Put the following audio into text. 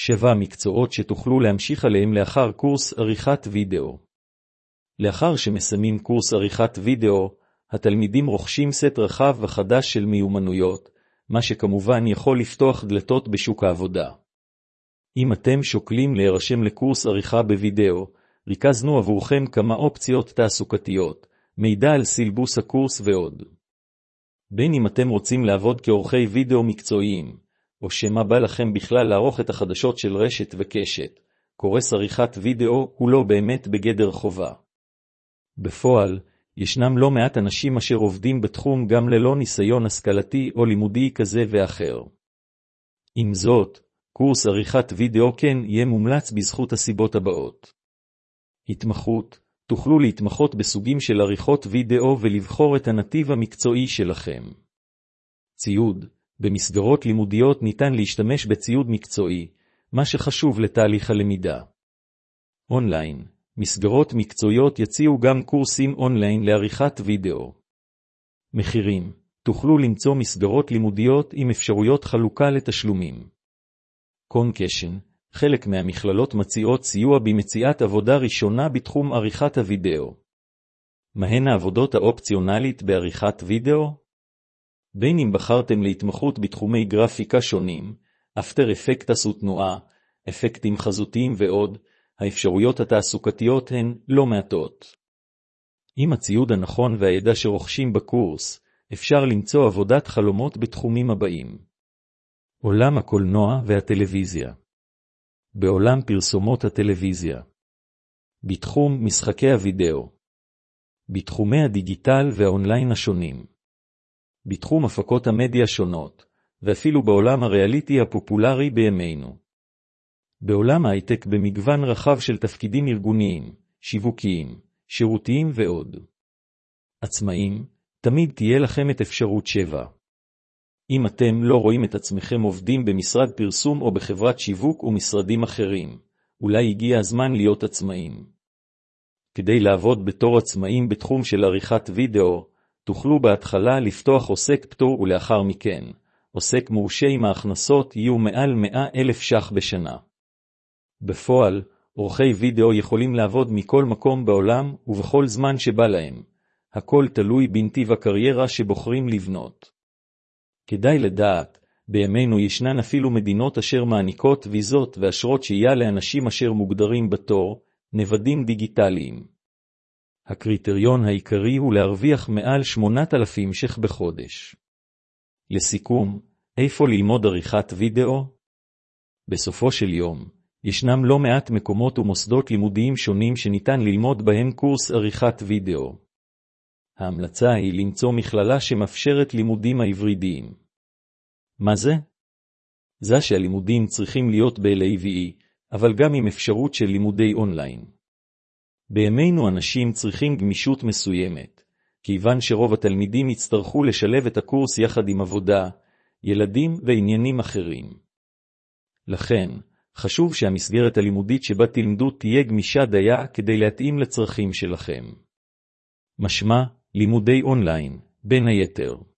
7 מקצועות שתוכלו להמשיך עליהם לאחר קורס עריכת וידאו. לאחר שמסיימים קורס עריכת וידאו, התלמידים רוכשים סט רחב וחדש של מיומנויות, מה שכמובן יכול לפתוח דלתות בשוק העבודה. אם אתם שוקלים להירשם לקורס עריכה בוידאו, ריכזנו עבורכם כמה אופציות תעסוקתיות, מידע על סילבוס הקורס ועוד. בין אם אתם רוצים לעבוד כעורכי וידאו מקצועיים, או שמה בא לכם בכלל לערוך את החדשות של רשת וקשת, קורס עריכת וידאו הוא לא באמת בגדר חובה. בפועל, ישנם לא מעט אנשים אשר עובדים בתחום גם ללא ניסיון השכלתי או לימודי כזה ואחר. עם זאת, קורס עריכת וידאו כן יהיה מומלץ בזכות הסיבות הבאות. התמחות, תוכלו להתמחות בסוגים של עריכות וידאו ולבחור את הנתיב המקצועי שלכם. ציוד, במסגרות לימודיות ניתן להשתמש בציוד מקצועי, מה שחשוב לתהליך הלמידה. אונליין, מסגרות מקצועיות יציעו גם קורסים אונליין לעריכת וידאו. מחירים, תוכלו למצוא מסגרות לימודיות עם אפשרויות חלוקה לתשלומים. קונקשן, חלק מהמכללות מציעות סיוע במציאת עבודה ראשונה בתחום עריכת הוידאו. מהן העבודות האופציונלית בעריכת וידאו? בין אם בחרתם להתמחות בתחומי גרפיקה שונים, אפטר אפקטס ותנועה, אפקטים חזותיים ועוד, האפשרויות התעסוקתיות הן לא מעטות. עם הציוד הנכון והידע שרוכשים בקורס, אפשר למצוא עבודת חלומות בתחומים הבאים. עולם הקולנוע והטלוויזיה. בעולם פרסומות הטלוויזיה. בתחום משחקי הוידאו. בתחומי הדיגיטל והאונליין השונים. בתחום הפקות המדיה שונות, ואפילו בעולם הריאליטי הפופולרי בימינו. בעולם ההייטק במגוון רחב של תפקידים ארגוניים, שיווקיים, שירותיים ועוד. עצמאים, תמיד תהיה לכם את אפשרות 7. אם אתם לא רואים את עצמכם עובדים במשרד פרסום או בחברת שיווק ומשרדים אחרים, אולי הגיע הזמן להיות עצמאים. כדי לעבוד בתור עצמאים בתחום של עריכת וידאו, תוכלו בהתחלה לפתוח עוסק פטור ולאחר מכן, עוסק מורשה עם ההכנסות יהיו מעל 100,000 ש"ח בשנה. בפועל, עורכי וידאו יכולים לעבוד מכל מקום בעולם ובכל זמן שבא להם. הכל תלוי בנתיב הקריירה שבוחרים לבנות. כדאי לדעת, בימינו ישנן אפילו מדינות אשר מעניקות ויזות ואשרות שהייה לאנשים אשר מוגדרים בתור נוודים דיגיטליים. הקריטריון העיקרי הוא להרוויח מעל 8,000 ש"ח בחודש. לסיכום, איפה ללמוד עריכת וידאו? בסופו של יום, ישנם לא מעט מקומות ומוסדות לימודיים שונים שניתן ללמוד בהם קורס עריכת וידאו. ההמלצה היא למצוא מכללה שמאפשרת לימודים ההיברידיים. מה זה? זה שהלימודים צריכים להיות ב-LAVE, אבל גם עם אפשרות של לימודי אונליין. בימינו אנשים צריכים גמישות מסוימת, כיוון שרוב התלמידים יצטרכו לשלב את הקורס יחד עם עבודה, ילדים ועניינים אחרים. לכן, חשוב שהמסגרת הלימודית שבה תלמדו תהיה גמישה דייה כדי להתאים לצרכים שלכם. משמע, לימודי אונליין, בין היתר.